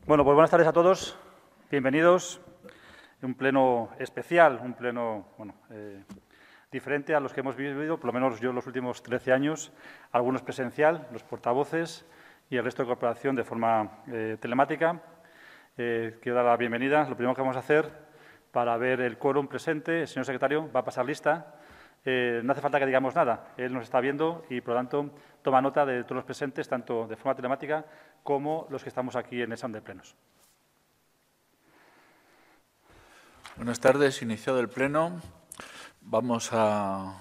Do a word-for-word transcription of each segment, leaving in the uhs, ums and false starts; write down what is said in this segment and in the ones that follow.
Bueno, pues buenas tardes a todos. Bienvenidos. Un pleno especial, un pleno bueno, eh, diferente a los que hemos vivido, por lo menos yo los últimos trece años, algunos presencial, los portavoces y el resto de corporación de forma eh, telemática. Eh, quiero dar la bienvenida. Lo primero que vamos a hacer para ver el quórum presente, el señor secretario va a pasar lista. Eh, no hace falta que digamos nada, él nos está viendo y, por lo tanto, toma nota de todos los presentes, tanto de forma telemática como los que estamos aquí en el salón de plenos. Buenas tardes, iniciado el pleno. Vamos a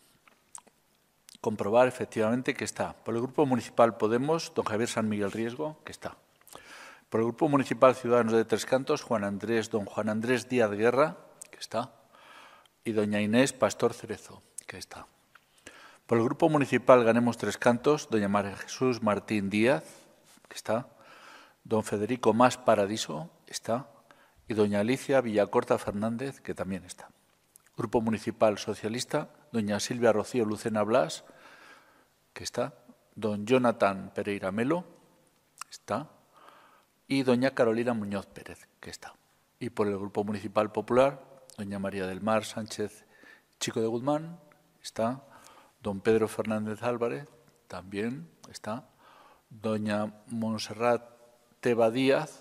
comprobar efectivamente que está. Por el Grupo Municipal Podemos, don Javier San Miguel Riesgo, que está. Por el Grupo Municipal Ciudadanos de Tres Cantos, Juan Andrés, don Juan Andrés Díaz Guerra, que está. Y doña Inés Pastor Cerezo, que está. Por el Grupo Municipal Ganemos Tres Cantos, doña María Jesús Martín Díaz, que está. Don Federico Más Paradiso, está. Y doña Alicia Villacorta Fernández, que también está. Grupo Municipal Socialista, doña Silvia Rocío Lucena Blas, que está. Don Jonathan Pereira Melo, está. Y doña Carolina Muñoz Pérez, que está. Y por el Grupo Municipal Popular, doña María del Mar Sánchez Chico de Guzmán, está. Don Pedro Fernández Álvarez, también está. Doña Montserrat Teba Díaz,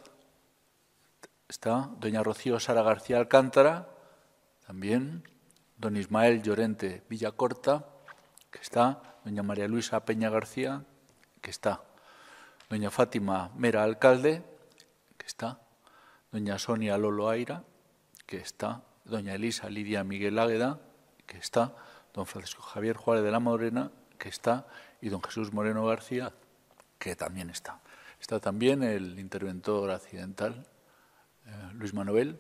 está. Doña Rocío Sara García Alcántara, también. Don Ismael Llorente Villacorta, que está. Doña María Luisa Peña García, que está. Doña Fátima Mera Alcalde, que está. Doña Sonia Lolo Aira, que está. Doña Elisa Lidia Miguel Águeda, que está. Don Francisco Javier Juárez de la Morena, que está. Y don Jesús Moreno García, que también está. Está también el interventor accidental, eh, Luis Manuel.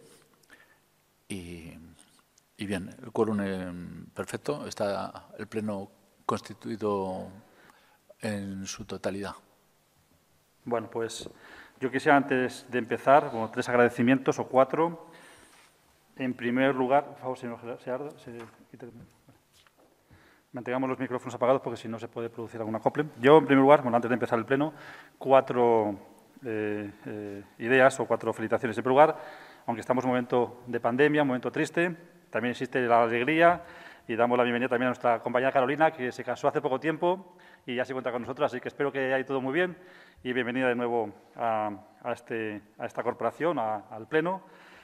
Y, y bien, el quórum eh, perfecto. Está el pleno constituido en su totalidad. Bueno, pues yo quisiera, antes de empezar, bueno, tres agradecimientos o cuatro. En primer lugar, por favor, señor Gerardo, se quite. Mantengamos los micrófonos apagados porque si no se puede producir algún acople. Yo, en primer lugar, bueno, antes de empezar el pleno, cuatro eh, eh, ideas o cuatro felicitaciones. En primer lugar, aunque estamos en un momento de pandemia, un momento triste, también existe la alegría y damos la bienvenida también a nuestra compañera Carolina, que se casó hace poco tiempo y ya se encuentra con nosotros, así que espero que haya todo muy bien y bienvenida de nuevo a, a, este, a esta corporación, a, al pleno.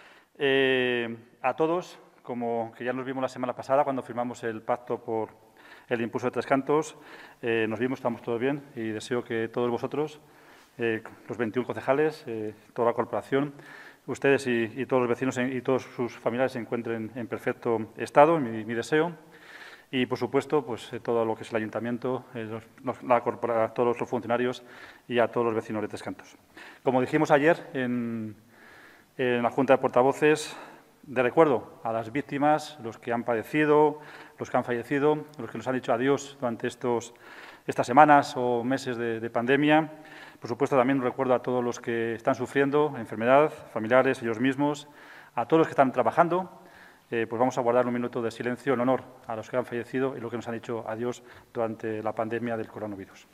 Eh, a todos, como que ya nos vimos la semana pasada cuando firmamos el pacto por el impulso de Tres Cantos, eh, nos vimos, estamos todos bien y deseo que todos vosotros, eh, los veintiún concejales, eh, toda la corporación, ustedes y, y todos los vecinos y todos sus familiares se encuentren en perfecto estado, mi, mi deseo. Y, por supuesto, pues eh, todo lo que es el ayuntamiento, eh, los, los, la corpora, a todos los funcionarios y a todos los vecinos de Tres Cantos. Como dijimos ayer en, en la Junta de Portavoces, de recuerdo a las víctimas, los que han padecido, los que han fallecido, los que nos han dicho adiós durante estos, estas semanas o meses de, de pandemia. Por supuesto, también un recuerdo a todos los que están sufriendo enfermedad, familiares, ellos mismos, a todos los que están trabajando. Eh, pues vamos a guardar un minuto de silencio en honor a los que han fallecido y los que nos han dicho adiós durante la pandemia del coronavirus.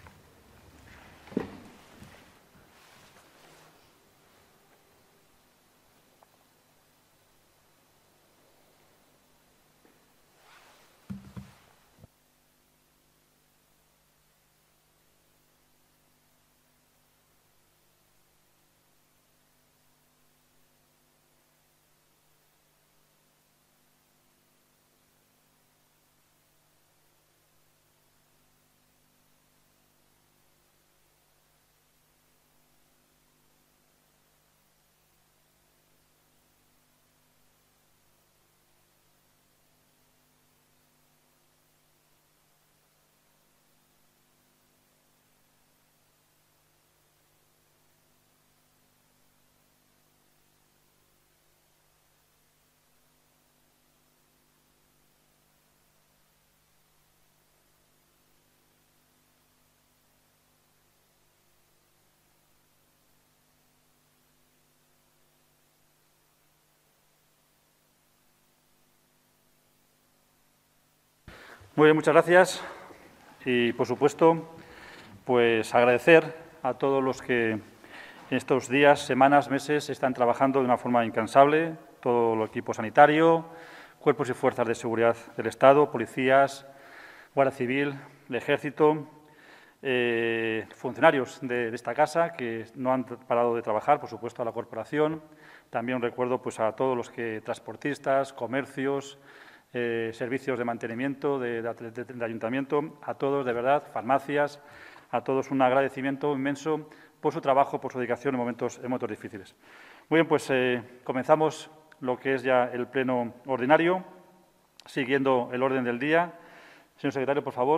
Muy bien, muchas gracias. Y, por supuesto, pues agradecer a todos los que En estos días, semanas, meses, están trabajando de una forma incansable todo el equipo sanitario, cuerpos y fuerzas de seguridad del Estado, policías, Guardia Civil, el Ejército, eh, funcionarios de, de esta casa que no han parado de trabajar, por supuesto, a la corporación. También recuerdo pues, a todos los que transportistas, comercios, eh, servicios de mantenimiento de, de, de, de ayuntamiento, a todos, de verdad, farmacias, a todos un agradecimiento inmenso por su trabajo, por su dedicación en momentos, en momentos difíciles. Muy bien, pues eh, comenzamos lo que es ya el pleno ordinario, siguiendo el orden del día. Señor secretario, por favor.